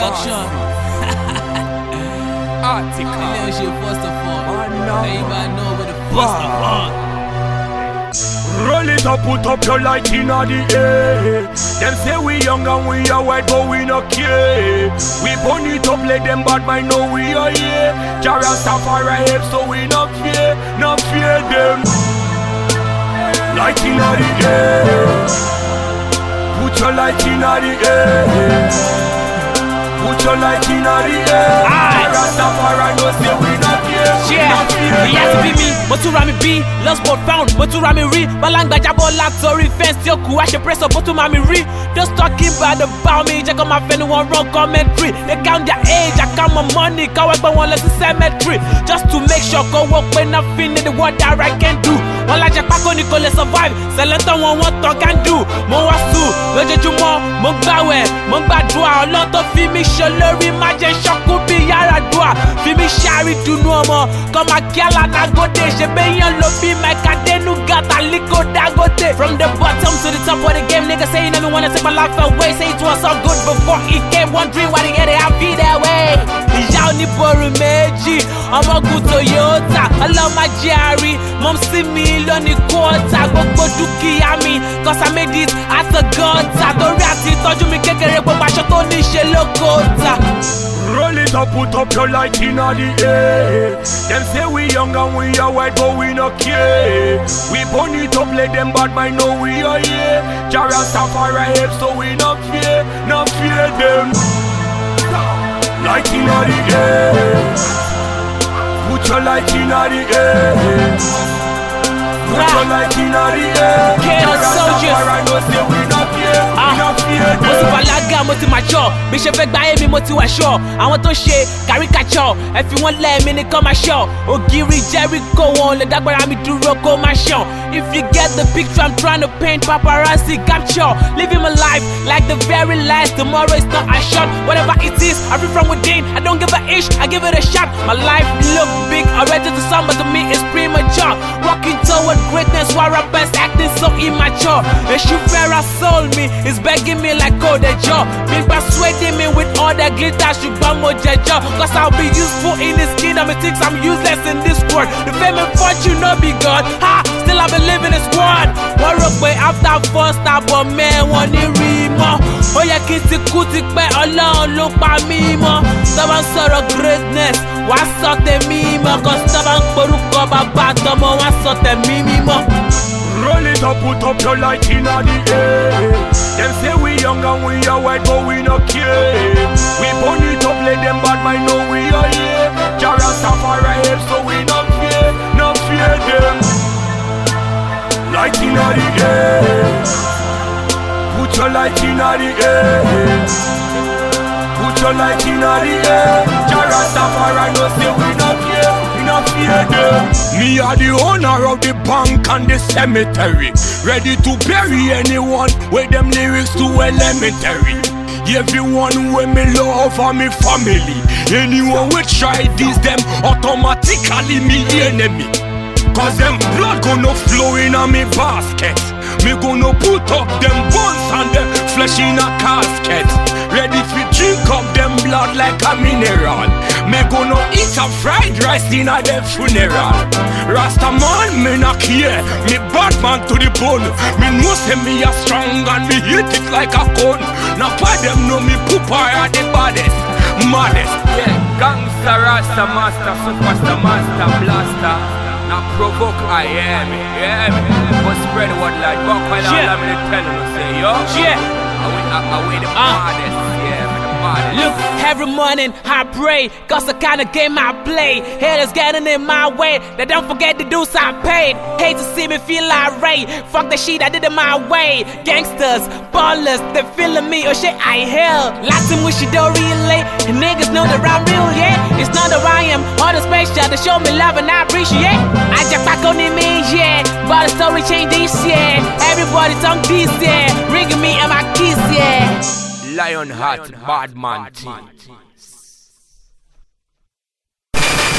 Production. Article. Little shit first of all. Everybody know what the first of all. Roll it up, put up your light in the air. Them say we young and we are white, but we no care. We burn it up, let them bad mind know we are here. Jara Safari help, so we no fear them. Light in the air. Put your light in the air. Put your light in the air. Jara Safari no say we no fear. It has to be me, but to rami B, lost but found, but to rami re. Balang bajabo la sorry fence, still cool, I should press up, but to mami re. Just talking bad about me, check on my friend who wrong commentary. They count their age, I count my money, coward but one less cemetery. Just to make sure go work when I finish the what that I can do. While I check back on Nicole survive, Selenta one what I can do. Mo wasu, Vegetumo, Mongbawe, Mongbadua, a lot of Fimi Shalori, Majen Shaku be Yaradua, Fimi Shari to no more. Come a Kiala Nagote, Shebeyan Lobi, Makadenu Gata Liko Dagote. From the bottom to the top of the game, niggas saying I wanna take my life away. Say it was so good before it came. One dream, why they get it, I'll be that way. Yauni Boru Meji, I'm a good Toyota. I love my Jerry, Mom see me, Lonnie Quarter. Go Duki, I mean, cause I made it as a gota. Don't react, told you me kekere, but my shot on this shit lokota. Roll it up, put up your light in the air. Them say we young and we are white, but we no care. We burn it up, let them bad mind know we are here. Jara Safari help, so we no fear them. Light in the air. Put your light in the air. Put your light in the air. Jara Safari no say we no fear. Mo ti balaga, mo ti mature. Bí ṣe fẹ́ gbáyé mi, mo ti wà sure. Àwọn tó ṣe caricature, ẹ fi wọ́n lẹ́ẹ̀mí ní kọ́ máa ṣọ́. Ògiri Jericho wọn lè dágbára mi dúró kó máa ṣàn. If you get the picture I'm trying to paint, paparazzi capture. Living my life like the very last. Tomorrow is not a shot. Whatever it is, I feel from within. I don't give a ish, I give it a shot. My life look big, already to some, but to me it's premature. Walking toward greatness, while rappers acting so immature. The Shufera soul me is begging me like code a job. Been persuading me with all the glitter, Shubamo Jaja. Cause I'll be useful in this kingdom, it thinks I'm useless in this world. The fame and fortune no be God. Ha! Still I believe in this squad. War up way after first star, but man, one in Remo. Oh yeah, kitty kuti pe alone look by me mo. Someone sort of greatness. Why sort the meme? Cause someone poruko babatomo, why sort the meme mo? Roll it up, put up your light in the air. Them say we young and we are white, but we no care. We burn it up, let them bad mind know we are here. Jara Safari help, so we no fear them. Light in the air. Put your light in the air. Put your light in the air. Jara Safari no say we no fear them. Me are the owner of the bank and the cemetery, ready to bury anyone with them lyrics too elementary. Everyone with me love for me family. Anyone will try this, them automatically me enemy. Cause them blood gonna flow in a me basket. Me gonna put up them bones and them flesh in a casket. Ready to drink up them blood like a mineral. Me gonna eat a fried rice in a them funeral. Rastaman me not care, me bad man to the bone. Me know say me a strong and me hit it like a cone. Now why them know me poopa are the baddest, maddest. Yeah, gangster, rasta, master, superstar, master, blaster. Now provoke I am, but spread the word like back while I'm in the telling you, say yo. I wait the baddest, the baddest. Look, every morning I pray, cause the kind of game I play. Haters getting in my way, they don't forget the dues I paid. Hate to see me feel irate, fuck the shit I did it my way. Gangsters, ballers, they feeling me, or shit I hell. Lots of mushy don't relate, and niggas know that I'm real, yeah. It's not that I am, all the special, they show me love and I appreciate. I just back on it, yeah, but the story changed this year. Everybody talk this year, ringing me and my keys, yeah. Lionheart, bad man team.